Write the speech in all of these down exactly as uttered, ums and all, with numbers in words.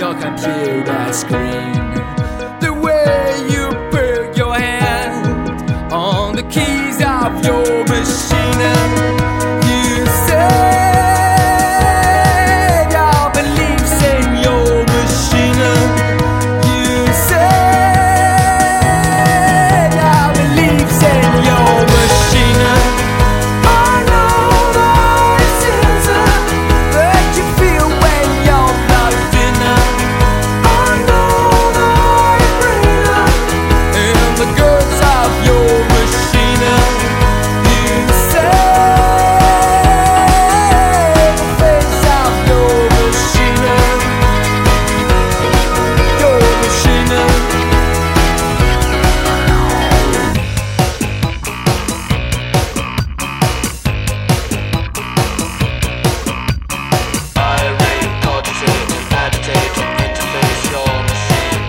your computer screen. The way you put your hand on the keys of your machine. You say your beliefs in your machine. You say your beliefs in your machine. I know the sins that you feel when you're plugged in. I know the brain and the goods of your machine. You say the face of your machine. Your machine. Irate, cogitate, agitate, interface your machine.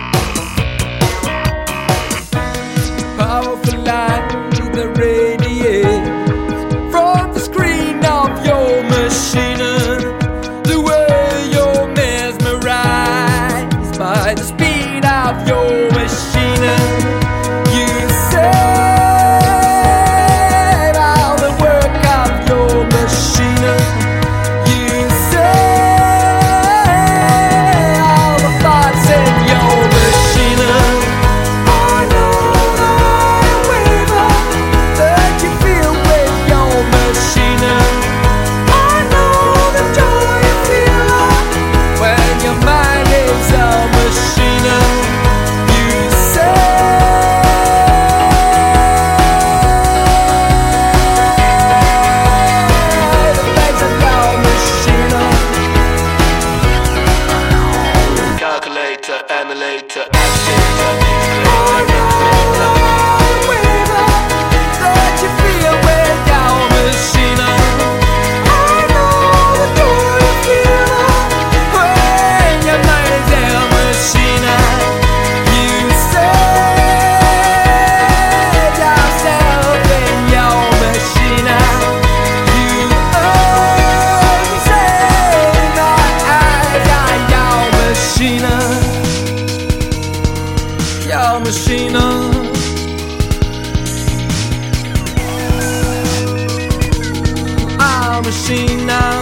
Powerful light that radiates from the screen of your machine. The way you're mesmerized by the speed of your machine. You say all the work of your machine. You say all the thoughts in your machine. I know the waver that you feel with your machine. I know the joy you feel when your mind is a machine. You say the legs of your machine. Calculator, emulator, agitator, I integrator, know the waver that you feel with your machine. I know the joy you feel when your mind is a machine. You save yourself in your machine. You only save my eyes on your machine. Your machine. Our machine.